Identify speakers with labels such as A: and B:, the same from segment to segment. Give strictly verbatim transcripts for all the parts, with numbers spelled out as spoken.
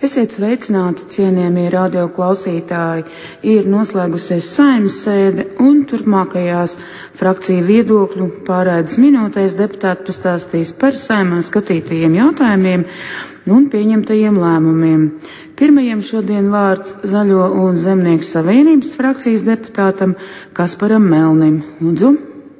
A: Esiet sveicināti, cienījamie radioklausītāji. Ir noslēgusies Saeimas sēde un turpmākajās frakciju viedokļu pārraides minūtēs deputāti pastāstīs par Saeimā skatītajiem jautājumiem un pieņemtajiem lēmumiem. Pirmajam šodien vārds Zaļo un Zemnieku savienības frakcijas deputātam Kasparam Melnim. Lūdzu.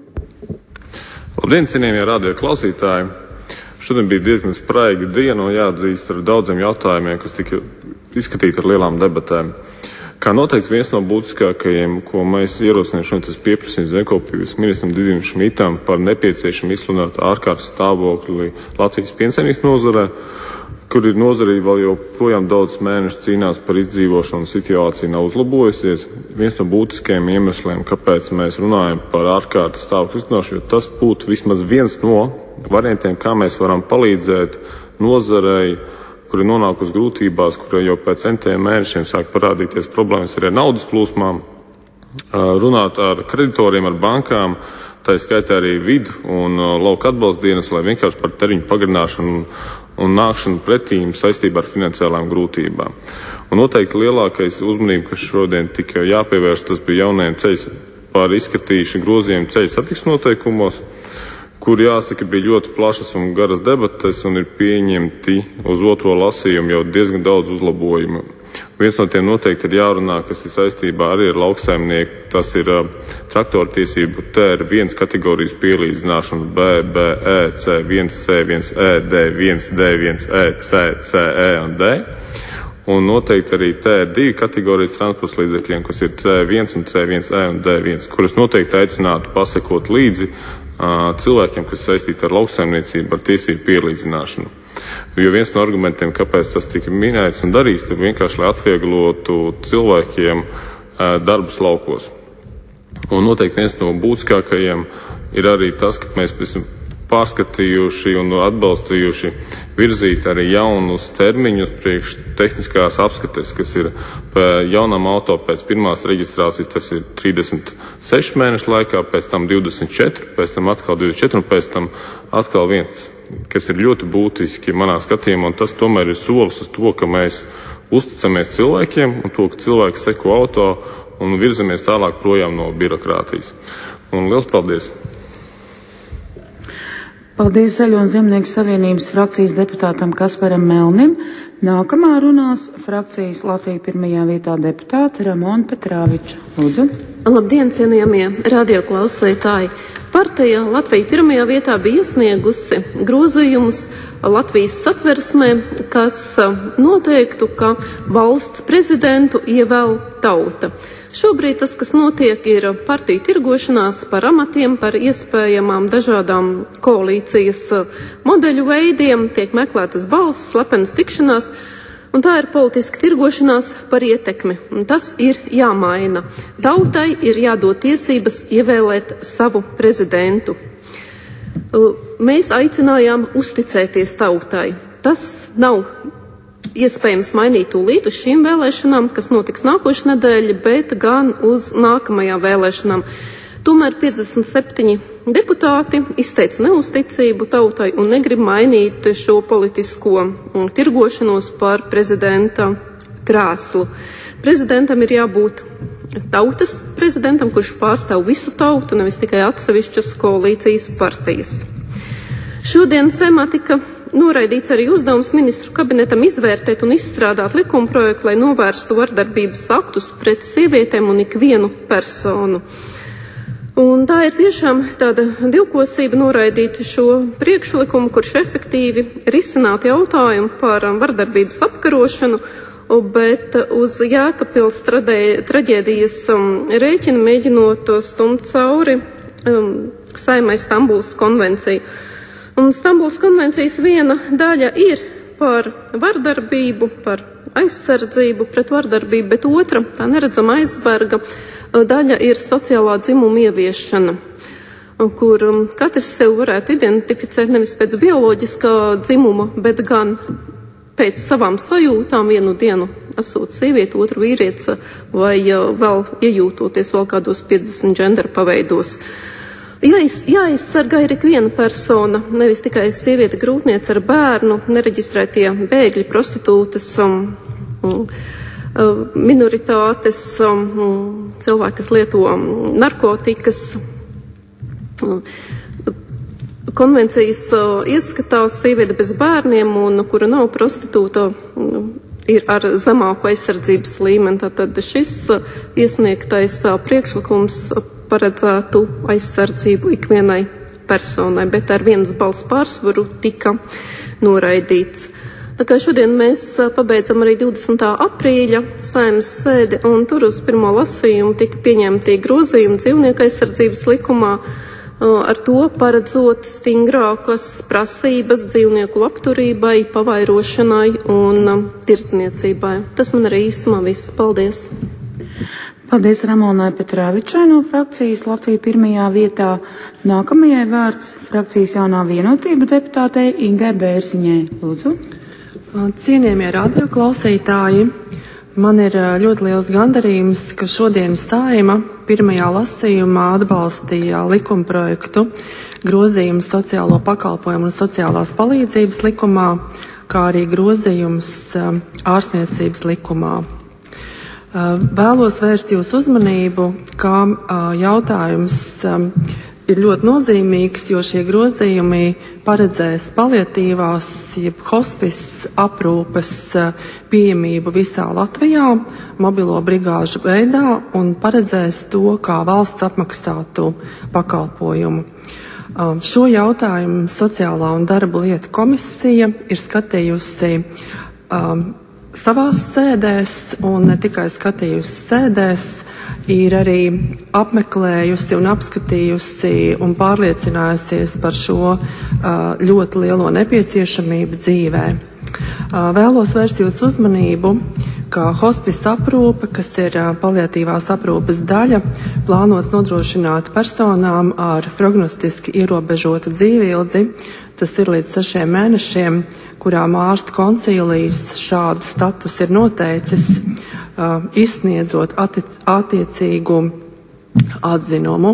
B: Labdien, cienījamie radioklausītāji. Šodien bija diezgan spraiga diena un jāatzīst ar daudziem jautājumiem, kas tika izskatīti ar lielām debatēm. Kā noteikts viens no būtiskākajiem, ko mēs ierosinām šodien, tas pieprasījums zemkopības ministram Didim Šmitam par nepieciešam izsludināt ārkārtas stāvokli Latvijas piensaimniecības nozarē, kur ir nozarī vēl joprojām daudz mēnešu cīnās par izdzīvošanu, situācija nav uzlabojusies. Viens no būtiskajiem iemesliem, kāpēc mēs runājam par ārkārtas stāvokli izsludināšanu, jo tas būtu vismaz viens no variantiem, kā mēs varam palīdzēt nozarei, kuri nonākusi grūtībās, kurai jau pēc centiem mēnešiem sāk parādīties problēmas arī ar naudas plūsmām, runāt ar kreditoriem, ar bankām, tā skaitā arī vidu un lauka atbalsta dienas, lai vienkārši par termiņu pagarināšanu un nākšanu pretīm saistībā ar finansiālām grūtībām. Un noteikti lielākais uzmanība, kas šodien tika jāpievērš, tas bija jaunajiem ceļu par izskatīšanu grozījumu ceļu satiksmes noteikumos, kur jāsaka bija ļoti plašas un garas debates un ir pieņemti uz otro lasījumu jau diezgan daudz uzlabojumu. Viens no tiem noteikti ir jārunā, kas ir saistībā arī ar lauksaimnieku, tas ir uh, traktoru tiesību T R viens kategorijas pielīdzināšanu B, B, E, C viens, C viens, E, D viens, D viens, E, C, C, E un D. Un noteikti arī T R divi kategorijas transporta līdzekļiem, kas ir C viens un C viens, E un D viens, kurus noteikti aicinātu pasekot līdzi uh, cilvēkiem, kas saistīti ar lauksaimniecību, ar tiesību pielīdzināšanu. Jo viens no argumentiem, kāpēc tas tika minēts un darīts, ir vienkārši, lai atvieglotu cilvēkiem darbus laukos. Un noteikti viens no būtiskākajiem ir arī tas, ka mēs esam pārskatījuši un atbalstījuši virzīt arī jaunus termiņus priekš tehniskās apskates, kas ir jaunam auto pēc pirmās reģistrācijas, tas ir trīsdesmit seši mēnešu laikā, pēc tam divdesmit četri, pēc tam atkal divdesmit četri un pēc tam atkal viens, kas ir ļoti būtiski manā skatījumā, un tas tomēr ir solis uz to, ka mēs uzticamies cilvēkiem un to, ka cilvēki seko auto un virzamies tālāk projām no birokrātijas. Un liels paldies!
A: Paldies Zaļo un Zemnieku savienības frakcijas deputātam Kasparam Melnim. Nākamā runās frakcijas Latvija pirmajā vietā deputāte Ramona Petrāviča. Lūdzu.
C: Labdien, cienījamie radioklausītāji! Partija Latvija pirmajā vietā bija iesniegusi grozījumus Latvijas satversmē, kas noteiktu, ka valsts prezidentu ievēl tauta. Šobrīd tas, kas notiek, ir partiju tirgošanās par amatiem, par iespējamām dažādām koalīcijas modeļu veidiem, tiek meklētas balss, slepenas tikšanās, un tā ir politiska tirgošanās par ietekmi. Un tas ir jāmaina. Tautai ir jādod tiesības ievēlēt savu prezidentu. Mēs aicinājām uzticēties tautai. Tas nav iespējams mainīt tūlīt uz šīm vēlēšanām, kas notiks nākošu nedēļu, bet gan uz nākamajām vēlēšanām. Tomēr piecdesmit septiņi deputāti izteica neusticību tautai un negrib mainīt šo politisko tirgošanos par prezidenta krēslu. Prezidentam ir jābūt tautas prezidentam, kurš pārstāv visu tautu, nevis tikai atsevišķas koalīcijas partijas. Šodien Saeimā tika noraidīts arī uzdevums ministru kabinetam izvērtēt un izstrādāt likumprojektu, lai novērstu vardarbības aktus pret sievietēm un ikvienu personu. Un tā ir tiešām tāda divkosība noraidīt šo priekšlikumu, kurš efektīvi risinātu jautājumu par vardarbības apkarošanu, bet uz Jēkabpils traģēdijas rēķina mēģinot stumt cauri Saeimai Stambulas konvenciju. Un Stambulas konvencijas viena daļa ir par vardarbību, par aizsardzību pret vardarbību, bet otra, tā neredzama aizberga daļa ir sociālā dzimuma ieviešana, kur katrs sev varētu identificēt nevis pēc bioloģiskā dzimuma, bet gan pēc savām sajūtām vienu dienu esot sievieti, otru vīrietis vai vēl iejūtoties vēl kādos piecdesmit džendera paveidos. Jāiz, jāizsargā ir ikviena persona, nevis tikai sieviete, grūtniece ar bērnu, nereģistrētie bēgļi, prostitūtas, um, um, minoritātes, um, cilvēki, kas lieto narkotikas. Um, konvencijas uh, ieskatās sieviete bez bērniem un kura nav prostitūta, um, ir ar zemāku aizsardzības līmeni. Tātad šis uh, iesniegtais uh, priekšlikums uh, paredzētu aizsardzību ikvienai personai, bet ar vienas balss pārsvaru tika noraidīts. Tā kā šodien mēs pabeidzam arī divdesmitā aprīļa Saeimas sēdi, un tur uz pirmo lasījumu tika pieņemti grozījumi dzīvnieku aizsardzības likumā, ar to paredzot stingrākas prasības dzīvnieku labturībai, pavairošanai un tirdzniecībai. Tas man arī īsumā viss. Paldies!
A: Paldies Ramonai Petrāvičai no frakcijas Latvija pirmajā vietā. Nākamajai vārds frakcijas Jaunā vienotība deputātei Ingai Bērziņai. Lūdzu.
D: Cienījamie radioklausītāji, man ir ļoti liels gandarījums, ka šodien Saeima pirmajā lasījumā atbalstīja likumprojektu grozījumu sociālo pakalpojumu un sociālās palīdzības likumā, kā arī grozījums ārstniecības likumā. Vēlos vērst jūsu uzmanību, ka jautājums ir ļoti nozīmīgs, jo šie grozījumi paredzēs paliatīvās, jeb hospice aprūpes pieejamību visā Latvijā, mobilo brigāžu veidā un paredzēs to kā valsts apmaksātu pakalpojumu. Šo jautājumu Sociālā un darba lietu komisija ir skatījusi um, savās sēdēs, un ne tikai skatījusi sēdēs, ir arī apmeklējusi un apskatījusi un pārliecinājusies par šo ļoti lielo nepieciešamību dzīvē. Vēlos vērst jūsu uzmanību, ka hospice aprūpe, kas ir paliatīvās aprūpes daļa, plānots nodrošināt personām ar prognostiski ierobežotu dzīvildzi, tas ir līdz sešiem mēnešiem, kurām ārstu koncīlijas šādu status ir noteicis, uh, izsniedzot attiec, attiecīgu atzinumu.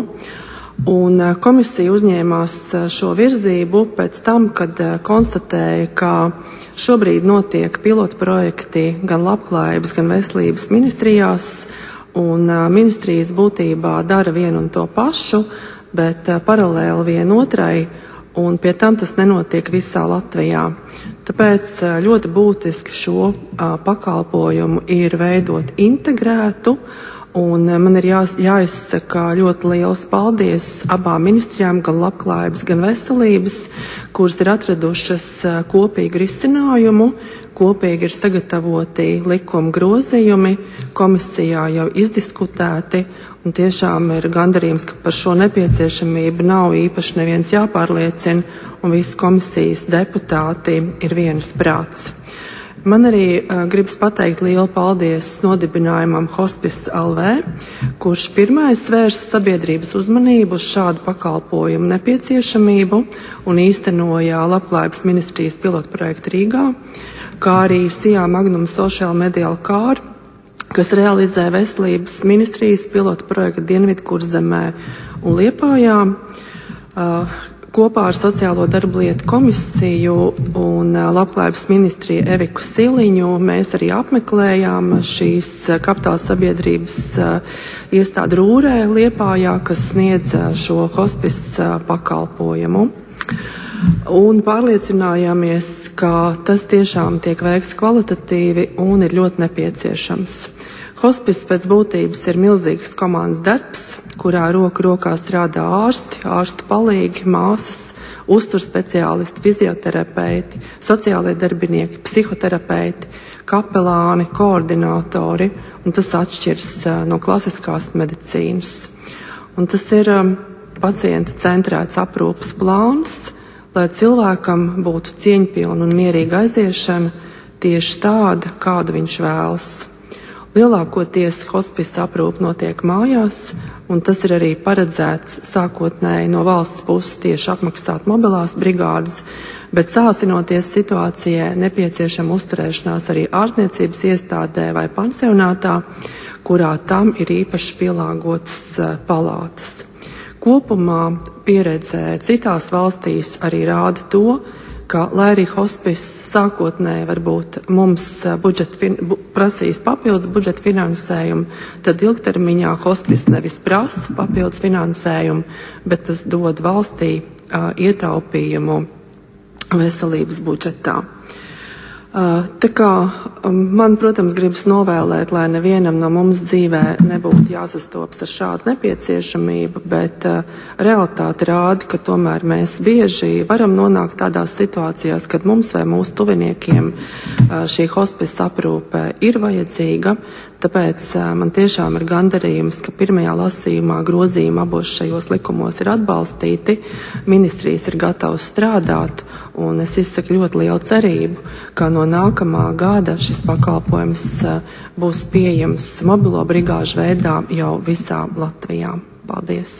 D: Un uh, komisija uzņēmās uh, šo virzību pēc tam, kad uh, konstatēja, ka šobrīd notiek pilotprojekti gan labklājības, gan veselības ministrijās, un uh, ministrijas būtībā dara vienu un to pašu, bet uh, paralēli vienotrai, un pie tam tas nenotiek visā Latvijā. Tāpēc ļoti būtiski šo a, pakalpojumu ir veidot integrētu, un man ir jā, jāizsaka ļoti liels paldies abām ministrijām, gan labklājības, gan veselības, kuras ir atradušas a, kopīgu risinājumu, kopīgi ir sagatavoti likuma grozījumi, komisijā jau izdiskutēti, un tiešām ir gandarījums, ka par šo nepieciešamību nav īpaši neviens jāpārliecina, un visi komisijas deputāti ir vienas prāts. Man arī uh, gribas pateikt lielu paldies nodibinājumam Hospice L V, kurš pirmais vērs sabiedrības uzmanību uz šādu pakalpojumu nepieciešamību un īstenoja Labklājības ministrijas pilotprojektu Rīgā, kā arī Sijā Magnum Social Medial Car, kas realizē veselības ministrijas pilotu projektu Dienvidkurzemē un Liepājā. Uh, kopā ar Sociālo darba lietu komisiju un uh, Labklājības ministriju Eviku Siliņu mēs arī apmeklējām šīs uh, kapitāla sabiedrības uh, iestādi Rūrē Liepājā, kas sniedz uh, šo hospice uh, pakalpojumu. Un pārliecinājāmies, ka tas tiešām tiek veikts kvalitatīvi un ir ļoti nepieciešams. Hospice pēc būtības ir milzīgs komandas darbs, kurā roku rokā strādā ārsti, ārstu palīgi, māsas, uzturspeciālisti, fizioterapeiti, sociālie darbinieki, psihoterapeiti, kapelāni, koordinātori, un tas atšķirs uh, no klasiskās medicīnas. Un tas ir um, pacienta centrēts aprūpes plāns, lai cilvēkam būtu cieņpilna un mierīga aiziešana tieši tāda, kādu viņš vēlas. Lielākoties hospice aprūpe notiek mājās, un tas ir arī paredzēts sākotnēji no valsts puses tieši apmaksāt mobilās brigādes, bet sāsinoties situācijai nepieciešama uzturēšanās arī ārstniecības iestādē vai pansionātā, kurā tam ir īpaši pielāgotas palātas. Kopumā pieredze citās valstīs arī rāda to, ka, lai arī hospice sākotnēji varbūt mums budžet, bu, prasīs papildus budžeta finansējumu, tad ilgtermiņā hospice nevis prasa papildus finansējumu, bet tas dod valstī uh, ietaupījumu veselības budžetā. Uh, tā kā um, man, protams, gribas novēlēt, lai nevienam no mums dzīvē nebūtu jāsastopas ar šādu nepieciešamību, bet uh, realitāte rāda, ka tomēr mēs bieži varam nonākt tādās situācijās, kad mums vai mūsu tuviniekiem uh, šī hospice aprūpe ir vajadzīga. Tāpēc uh, man tiešām ir gandarījums, ka pirmajā lasījumā grozījumi abos šajos likumos ir atbalstīti, ministrijas ir gatavas strādāt, un es izsaku ļoti lielu cerību, ka no nākamā gada šis pakalpojums uh, būs pieejams mobilo brigāžu veidā jau visā Latvijā. Paldies!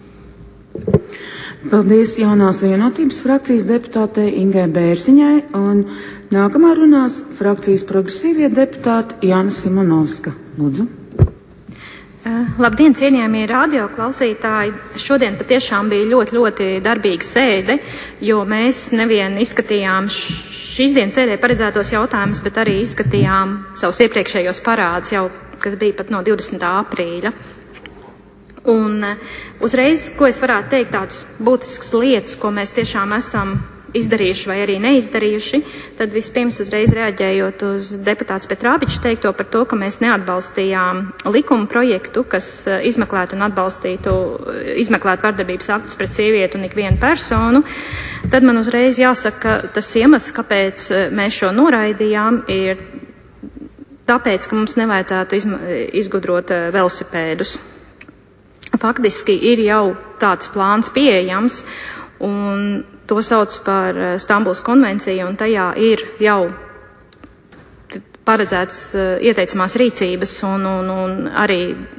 A: Paldies Jaunās vienotības frakcijas deputātei Ingai Bērziņai, un nākamā runās frakcijas progresīvie deputāti Jāna Simonovska. Lūdzu.
E: Uh, labdien, cienījamie radio klausītāji! Šodien patiešām bija ļoti, ļoti darbīga sēde, jo mēs nevien izskatījām šīs dienas sēdē paredzētos jautājumus, bet arī izskatījām savus iepriekšējos parādus, jau, kas bija pat no divdesmitā aprīļa. Un uh, uzreiz, ko es varētu teikt, tādas būtiskas lietas, ko mēs tiešām esam izdarījuši vai arī neizdarījuši, tad vispirms uzreiz reaģējot uz deputāts Petrāvičs teikto par to, ka mēs neatbalstījām likuma projektu, kas izmeklētu un atbalstītu, izmeklētu vardarbības aktus pret sievieti un ikvienu personu, tad man uzreiz jāsaka, ka tas iemesls, kāpēc mēs šo noraidījām, ir tāpēc, ka mums nevajadzētu izma, izgudrot velosipēdus. Faktiski ir jau tāds plāns pieejams, un to sauc par Stambulas konvenciju, un tajā ir jau paredzēts ieteicamās rīcības un, un, un arī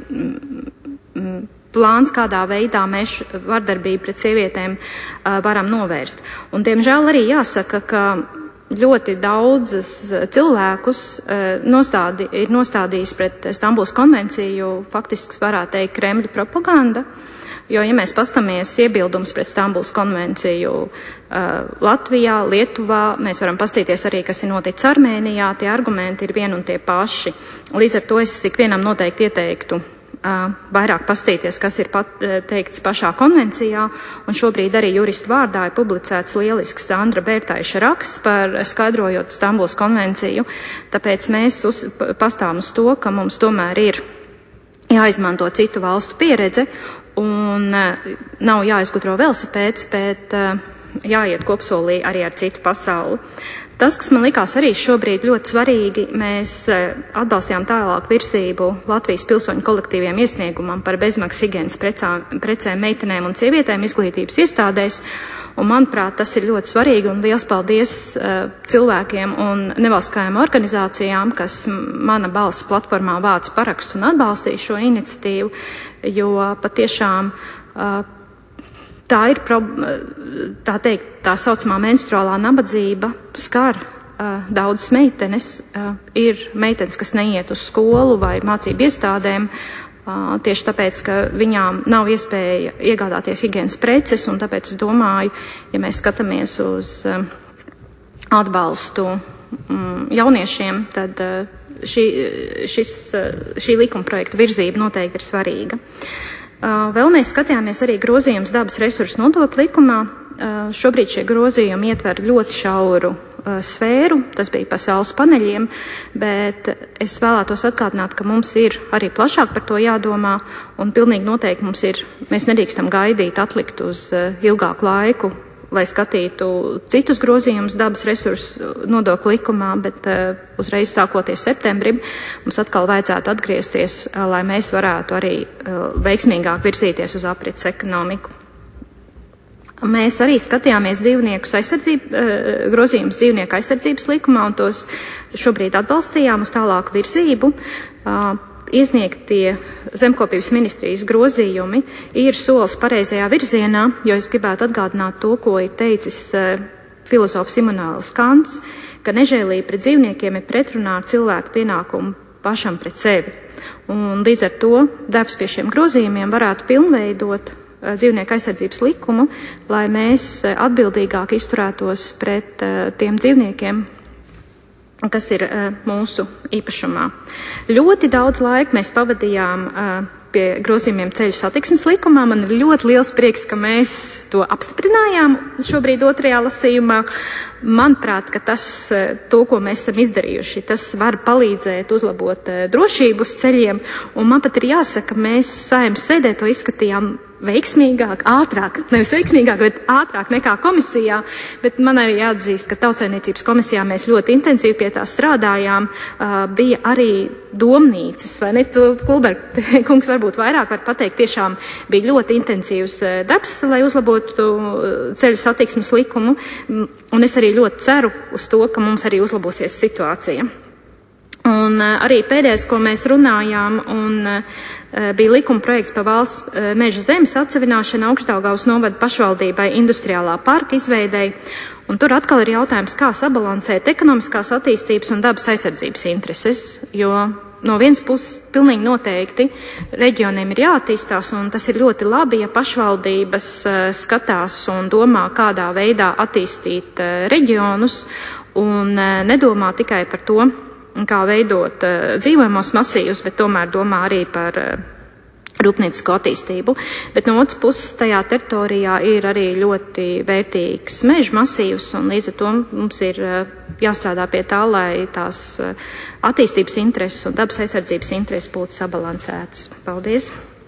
E: plāns, kādā veidā mēs vardarbību pret sievietēm varam novērst. Un, diemžēl, arī jāsaka, ka ļoti daudzus cilvēkus nostādi, ir nostādījis pret Stambulas konvenciju, faktiski varētu teikt, Kremļa propaganda. Jo, ja mēs pastamies iebildums pret Stambulas konvenciju uh, Latvijā, Lietuvā, mēs varam pastīties arī, kas ir noticis Armēnijā, tie argumenti ir vien un tie paši. Līdz ar to es ikvienam noteikti ieteiktu uh, vairāk pastīties, kas ir pat, uh, teikts pašā konvencijā, un šobrīd arī juristu vārdā ir publicēts lielisks Sandra Bērtaiša raksts par skaidrojot Stambulas konvenciju, tāpēc mēs uz, pastāvam uz to, ka mums tomēr ir jāizmanto citu valstu pieredze, un uh, nav jāizgudro velosipēds, bet uh, jāiet kopsolī arī ar citu pasauli. Tas, kas man likās arī šobrīd ļoti svarīgi, mēs uh, atbalstījām tālāk virzību Latvijas pilsoņu kolektīviem iesniegumam par bezmaksas higienas precēm meitenēm un sievietēm izglītības iestādēs, un manuprāt, tas ir ļoti svarīgi, un liels paldies uh, cilvēkiem un nevalstiskajām organizācijām, kas mana balss platformā vāc parakstus un atbalstīja šo iniciatīvu, jo patiešām uh, tā ir, tā teikt, tā saucamā menstruālā nabadzība skar uh, daudzas meitenes, uh, ir meitenes, kas neiet uz skolu vai mācību iestādēm, uh, tieši tāpēc, ka viņām nav iespēja iegādāties higienas preces, un tāpēc es domāju, ja mēs skatāmies uz uh, atbalstu um, jauniešiem, tad uh, šī, šis, uh, šī likuma projekta virzība noteikti ir svarīga. Uh, vēl mēs skatījāmies arī grozījums dabas resursu nodokļu likumā. Uh, šobrīd šie grozījumi ietver ļoti šauru uh, sfēru, tas bija pa saules paneļiem, bet es vēlētos atkārtināt, ka mums ir arī plašāk par to jādomā, un pilnīgi noteikti mums ir, mēs nedrīkstam gaidīt, atlikt uz uh, ilgāku laiku, lai skatītu citus grozījumus dabas resursu nodokļu likumā, bet uh, uzreiz sākoties septembrim mums atkal vajadzētu atgriezties, uh, lai mēs varētu arī uh, veiksmīgāk virzīties uz aprits ekonomiku. Mēs arī skatījāmies dzīvnieku aizsardzību, uh, grozījumus dzīvnieku aizsardzības likumā, un tos šobrīd atbalstījām uz tālāku virzību. Uh, Iesniegtie zemkopības ministrijas grozījumi ir solis pareizajā virzienā, jo es gribētu atgādināt to, ko ir teicis uh, filozofs Immanuels Kants, ka nežēlība pret dzīvniekiem ir pretrunā ar cilvēku pienākumu pašam pret sevi. Un līdz ar to darbs pie šiem grozījumiem varētu pilnveidot dzīvnieku aizsardzības likumu, lai mēs atbildīgāk izturētos pret tiem dzīvniekiem, kas ir mūsu īpašumā. Ļoti daudz laika mēs pavadījām pie grozījumiem ceļu satiksmes likumā. Man ir ļoti liels prieks, ka mēs to apstiprinājām šobrīd otrajā lasījumā. Manuprāt, ka tas, to, ko mēs esam izdarījuši, tas var palīdzēt uzlabot drošību uz ceļiem. Un man pat ir jāsaka, mēs Saeimas sēdē to izskatījām veiksmīgāk, ātrāk, nevis veiksmīgāk, bet ātrāk nekā komisijā, bet man arī jāatzīst, ka Tautsaimniecības komisijā mēs ļoti intensīvi pie tā strādājām, uh, bija arī domnīcas, vai ne, tu, Kulberg, kungs varbūt vairāk var pateikt, tiešām bija ļoti intensīvs darbs, lai uzlabotu ceļu satiksmes likumu, un es arī ļoti ceru uz to, ka mums arī uzlabosies situācija. Un uh, arī pēdējais, ko mēs runājām, un uh, bija likuma projekts par valsts uh, meža zemes atsevināšanu Augšdaugavas novada pašvaldībai industriālā parka izveidei. Un tur atkal ir jautājums, kā sabalansēt ekonomiskās attīstības un dabas aizsardzības intereses, jo no vienas puses pilnīgi noteikti reģioniem ir jāattīstās, un tas ir ļoti labi, ja pašvaldības uh, skatās un domā, kādā veidā attīstīt uh, reģionus, un uh, nedomā tikai par to, kā veidot uh, dzīvojamos masīvus, bet tomēr domā arī par uh, rūpniecisko attīstību. Bet no otras puses tajā teritorijā ir arī ļoti vērtīgs meža masīvs, un līdz ar to mums ir uh, jāstrādā pie tā, lai tās uh, attīstības intereses un dabas aizsardzības intereses būtu sabalansētas. Paldies!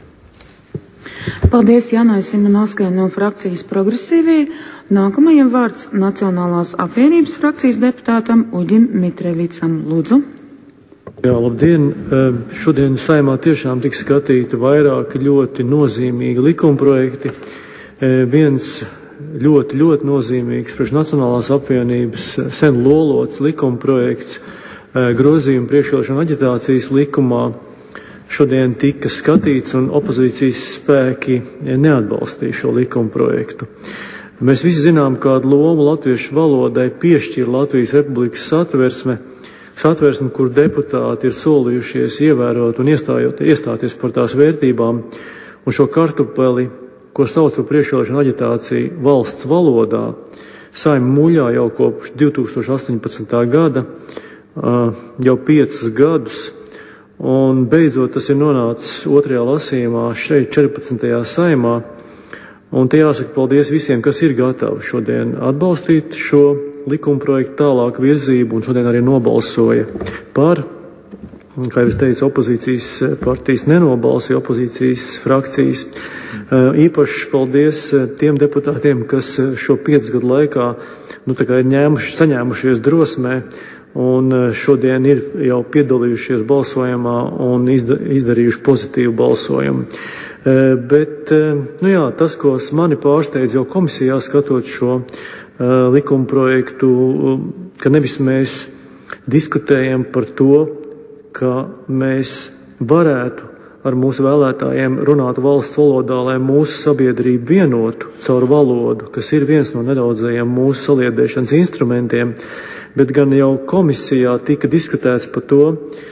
A: Paldies Janai Simonovskai no frakcijas Progresīvie. Nākamajam vārds Nacionālās apvienības frakcijas deputātam Uģim Mitrevicam. Lūdzu.
F: Jā, labdien! Šodien Saeimā tiešām tika skatīti vairāki ļoti nozīmīgi likumprojekti. Viens ļoti, ļoti nozīmīgs priekš Nacionālās apvienības sen lolots likumprojekts grozījuma priekšvēlēšanu aģitācijas likumā šodien tika skatīts, un opozīcijas spēki neatbalstīja šo likumprojektu. Mēs visi zinām, kādu lomu latviešu valodai piešķir Latvijas Republikas satversme, satversme, kur deputāti ir solījušies ievērot un iestāties par tās vērtībām, un šo kartupeli, ko sauc par priekšvēlēšanu aģitāciju valsts valodā, Saeima muļā jau kopš divi tūkstoši astoņpadsmitā gada, jau piecus gadus, un beidzot tas ir nonācis otrajā lasījumā šeit četrpadsmitajā Saeimā. Un te jāsaka paldies visiem, kas ir gatavi šodien atbalstīt šo likumprojektu tālāk virzību, un šodien arī nobalsoja par. Kā jau es teicu, opozīcijas partijas nenobalsoja, opozīcijas frakcijas. Īpaši paldies tiem deputātiem, kas šo piecu gadu laikā nu, tā kā ir ņēmuši, saņēmušies drosmē, un šodien ir jau piedalījušies balsojumā un izdarījuši pozitīvu balsojumu. Bet, nu jā, tas, ko mani pārsteidz jau komisijā skatot šo likumprojektu, ka nevis mēs diskutējam par to, ka mēs varētu ar mūsu vēlētājiem runāt valsts valodā, lai mūsu sabiedrību vienotu caur valodu, kas ir viens no nedaudzajiem mūsu saliedēšanas instrumentiem, bet gan jau komisijā tika diskutēts par to,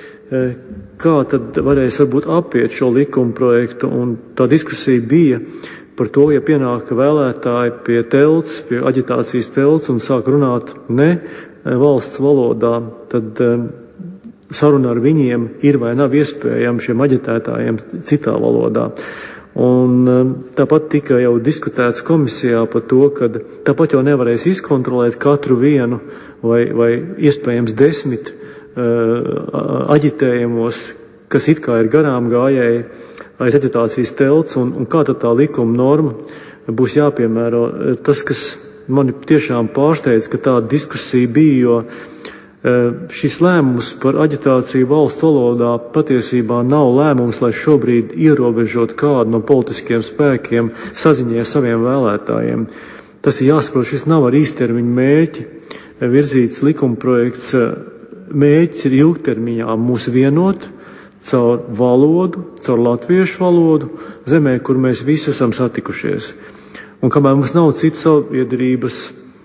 F: kā tad varēs varbūt apiet šo likumprojektu, un tā diskusija bija par to, ja pienāk vēlētāji pie telts, pie aģitācijas telts un sāk runāt ne valsts valodā, tad saruna ar viņiem ir vai nav iespējama šiem aģitētājiem citā valodā. Un tāpat tika jau diskutēts komisijā par to, ka tāpat jau nevarēs izkontrolēt katru vienu vai, vai iespējams desmit uh, aģitējumos, kas it kā ir garām gājēji aiz aģitācijas telts, un, un kā tad tā likuma norma būs jāpiemēro. Tas, kas mani tiešām pārsteidz, ka tāda diskusija bija, jo šis lēmums par aģitāciju valsts valodā patiesībā nav lēmums, lai šobrīd ierobežot kādu no politiskiem spēkiem saziņai ar saviem vēlētājiem. Tas ir jāsaprot, šis nav ar īstermiņu mērķi virzīts likumprojekts. Mērķis ir ilgtermiņā mūs vienot caur valodu, caur latviešu valodu, zemē, kur mēs visi esam satikušies. Un kamēr mums nav citu sabiedrības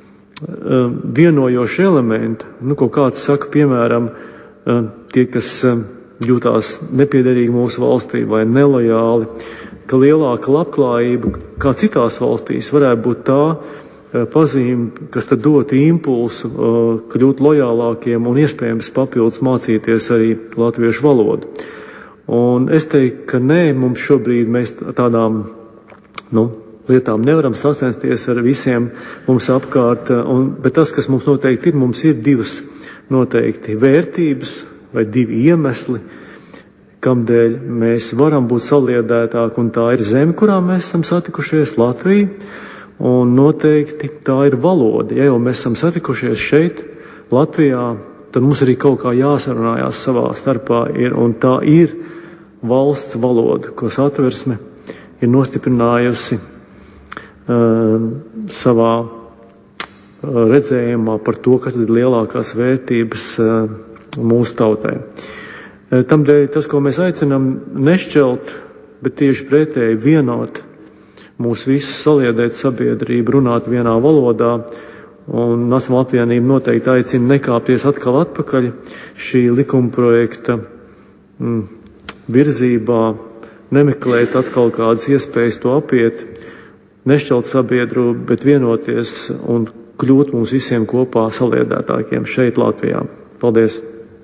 F: vienojoši elementi, nu, ko kāds saka, piemēram, tie, kas jūtās nepiederīgi mūsu valstī vai nelojāli, ka lielāka labklājība, kā citās valstīs, varētu būt tā pazīme, kas tad dot impulsu kļūt lojālākiem un iespējams papildus mācīties arī latviešu valodu. Un es teiktu, ka nē, mums šobrīd mēs tādām, nu, lietām nevaram sasensties ar visiem mums apkārt, un, bet tas, kas mums noteikti ir, mums ir divas noteikti vērtības vai divi iemesli, kamdēļ mēs varam būt saliedētāki, un tā ir zeme, kurā mēs esam satikušies, Latvija, un noteikti tā ir valoda. Ja jau mēs esam satikušies šeit, Latvijā, tad mums arī kaut kā jāsarunājās savā starpā ir, un tā ir valsts valoda, ko Satversme ir nostiprinājusi uh, savā uh, redzējumā par to, kas ir lielākās vērtības uh, mūsu tautai. Uh, tamdēļ tas, ko mēs aicinām nešķelt, bet tieši pretēji vienot mūs visus, saliedēt sabiedrību, runāt vienā valodā, un Nacionāla apvienība noteikti aicina nekāpties atkal atpakaļ šī likumprojekta mm, virzībā, nemeklēt atkal kādas iespējas to apiet, nešķelt sabiedrību, bet vienoties un kļūt mums visiem kopā saliedētākiem šeit Latvijā. Paldies!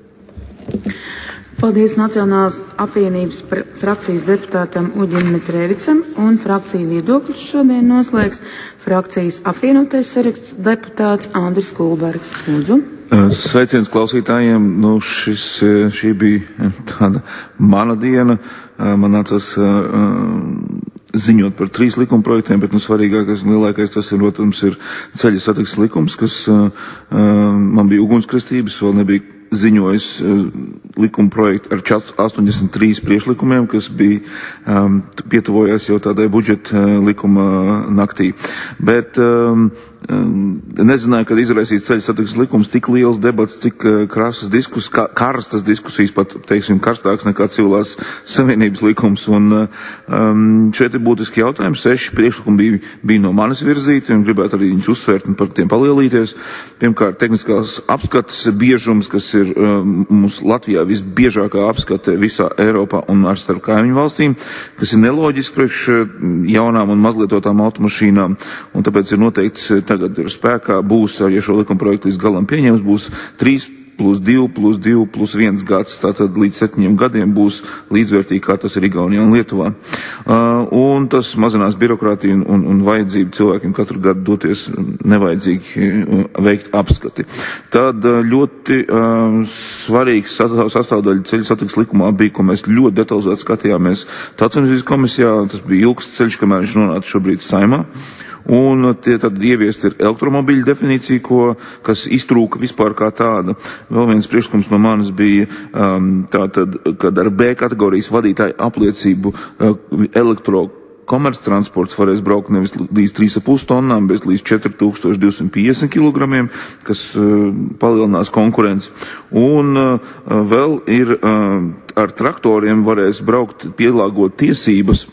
A: Paldies Nacionālās apvienības frakcijas deputātam Uģim Mitrēvicam, un frakciju viedokļus šodien noslēgs frakcijas apvienotais saraksts deputāts Andris Kulbergs. Lūdzu.
G: Sveiciens klausītājiem. Nu, šis, šī bija tāda mana diena. Man nācās ziņot par trīs likumprojektiem, bet nu, svarīgākais un lielākais tas ir, protams, ir ceļa satiksmes likums, kas man bija ugunskristības, vēl nebija ziņojis likuma projektu ar astoņdesmit trīs priekšlikumiem, kas bija um, pietuvojās jau tādai budžeta likuma naktī. Bet um, nezināju, kad izraisīs ceļa satiksmes likums tik liels debats, tik krasas diskusijas, kā, karstas diskusijas, pat, teiksim, karstāks nekā civilās savienības likums. Un um, šeit ir būtiski jautājumi. Seši priekšlikumi bija, bija no manis virzīti, un gribētu arī viņus uzsvērt un par tiem palielīties. Pirmkārt, tehniskās apskates biežums, kas ir um, mums Latvijā visbiežākā apskate visā Eiropā un ar starp kaimiņu valstīm, kas ir neloģiski priekš jaunām un mazlietotām automašīnām, un tāpēc ir noteikts tagad ir spēkā, būs, ja šo likumprojektu līdz galam pieņems, būs trīs plus divi plus divi plus viens gads, tātad līdz septiņiem gadiem būs līdzvērtīgi, kā tas ir Igaunijā un Lietuvā. Uh, un tas mazinās birokrātiju un, un, un vajadzību cilvēkiem katru gadu doties nevajadzīgi uh, veikt apskati. Tad uh, ļoti uh, svarīgs sastāvdaļa ceļa satiksmes likumā bija, ko mēs ļoti detalizēti skatījāmies Tautsaimniecības komisijā. Tas bija ilgs ceļš, kamēr viņš nonāca šobrīd Saeimā. Un tie tad ieviest ir elektromobīļu definīcija, ko, kas iztrūka vispār kā tāda. Vēl viens priekšlikums no manis bija um, tātad, kad ar B kategorijas vadītāju apliecību uh, elektro komerctransports varēs braukt nevis līdz trīs komats pieci tonnām, bet līdz četri tūkstoši divsimt piecdesmit kilogramiem, kas uh, palielinās konkurenci. Un uh, vēl ir uh, ar traktoriem varēs braukt, pielāgot tiesības.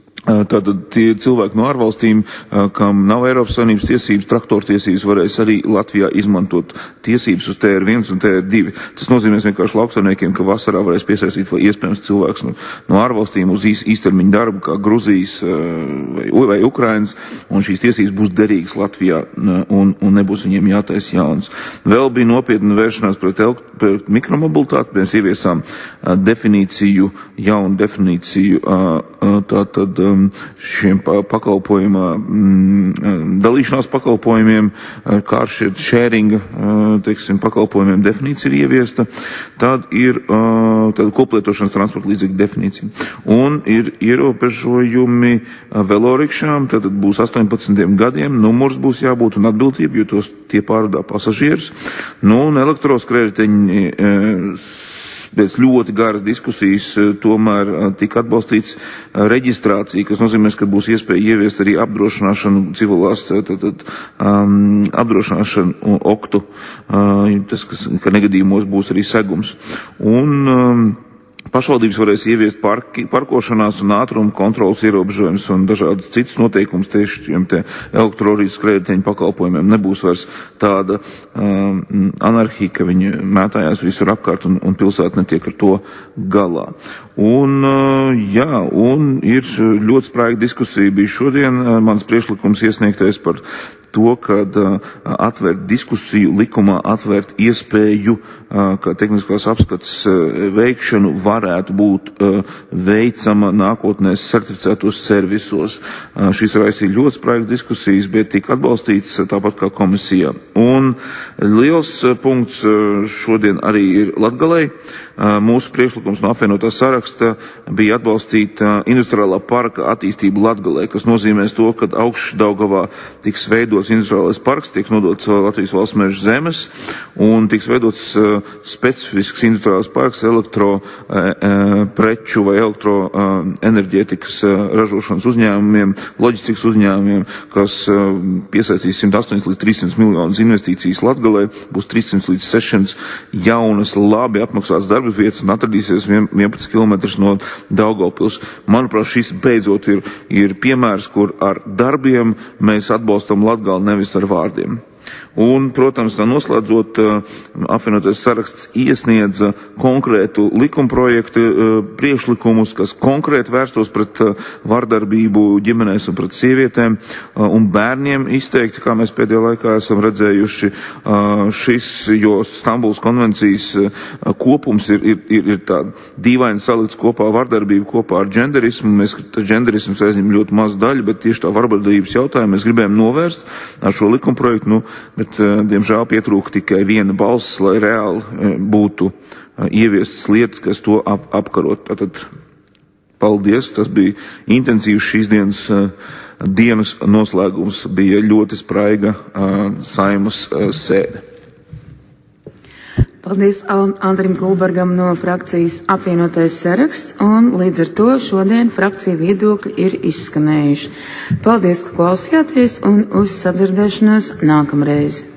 G: Tātad tie cilvēki no ārvalstīm, kam nav Eiropas Savienības tiesības, traktortiesības, varēs arī Latvijā izmantot tiesības uz T R viens un T R divi. Tas nozīmē vienkārši lauksaimniekiem, ka vasarā varēs piesaistīt vai iespējams cilvēks no, no ārvalstīm uz īs, īstermiņu darbu, kā Gruzijas vai, vai Ukrainas, un šīs tiesības būs derīgas Latvijā un, un nebūs viņiem jātais jauns. Vēl bija nopietna vēršanās pret, pret mikromobilitāti, mēs ieviesām definīciju, jaunu definīciju, tātad šiem pakalpojumā, dalīšanās pakalpojumiem, kāršķiet šēringa, teiksim, pakalpojumiem definīcija ir ieviesta, tad ir tad koplietošanas transporta līdzekļu definīcija. Un ir ierobežojumi velorikšām, tad būs astoņpadsmitiem gadiem, numurs būs jābūt un atbildība, jo tos tie pārvadā pasažierus. Nu, un elektroskrējēji pēc ļoti garas diskusijas tomēr tika atbalstīts reģistrācija, kas nozīmē, ka būs iespēja ieviest arī apdrošināšanu, civilās tad, tad, um, apdrošināšanu oktu, uh, tas, kas, ka negadījumos būs arī segums. Un um, pašvaldības varēs ieviest parki, parkošanās un ātruma kontrolas ierobežojumus un dažādas citas noteikumus tieši šiem te elektrorītas krediteņu pakalpojumiem. Nebūs vairs tāda um, anarhija, ka viņi mētājās visur apkārt un, un pilsēta netiek ar to galā. Un, uh, jā, un ir ļoti spraiga diskusija bija šodien. Uh, mans priekšlikums iesniegtais par to, kad uh, atvērt diskusiju likumā, atvērt iespēju, uh, ka tehniskās apskates uh, veikšanu varētu būt uh, veicama nākotnēs certificētos servisos. Uh, šis raisīja ļoti spraigas diskusijas, bet tika atbalstīts uh, tāpat kā komisijā. Un liels uh, punkts uh, šodien arī ir Latgalei. Uh, mūsu priekšlikums no apvienotā saraksta bija atbalstīt uh, industriālā parka attīstību Latgalei, kas nozīmēs to, ka Augšdaugavā tiks veidots industriālais parks, tiks nodots Latvijas valsts meža zemes un tiks veidots uh, specifisks industriālais parks elektro uh, uh, preču vai elektro uh, enerģētikas uh, ražošanas uzņēmumiem, loģistikas uzņēmumiem, kas uh, piesaistīs simt astoņdesmit līdz trīssimt miljonus investīcijas Latgalei, būs trīssimt līdz sešsimt jaunas, labi apmaksātas darba vietas un atradīsies vienpadsmit kilometrus no Daugavpils. Manuprāt, šis beidzot ir, ir piemērs, kur ar darbiem mēs atbalstam Latgali, nevis ar vārdiem. Un, protams, tā noslēdzot, apvienotais saraksts iesniedza konkrētu likumprojektu priekšlikumus, kas konkrēti vērstos pret vardarbību ģimenēs un pret sievietēm un bērniem izteikti, kā mēs pēdējā laikā esam redzējuši. Šis, jo Stambulas konvencijas kopums ir, ir, ir, ir tā dīvaini salikts kopā vardarbību kopā ar dženderismu. Mēs, dženderisms aizņem ļoti mazu daļu, bet tieši tā vardarbības jautājumu mēs gribējām novērst ar šo likumprojektu, nu, bet, diemžēl, pietrūka tikai viena balss, lai reāli būtu ieviestas lietas, kas to ap apkarot. Tātad, paldies, tas bija intensīvs šīs dienas dienas noslēgums, bija ļoti spraiga Saeimas sēde.
A: Paldies Andrim Kulbergam no frakcijas apvienotais saraksts, un līdz ar to šodien frakcija viedokļi ir izskanējuši. Paldies, ka klausījāties, un uz sadzirdēšanos nākamreiz.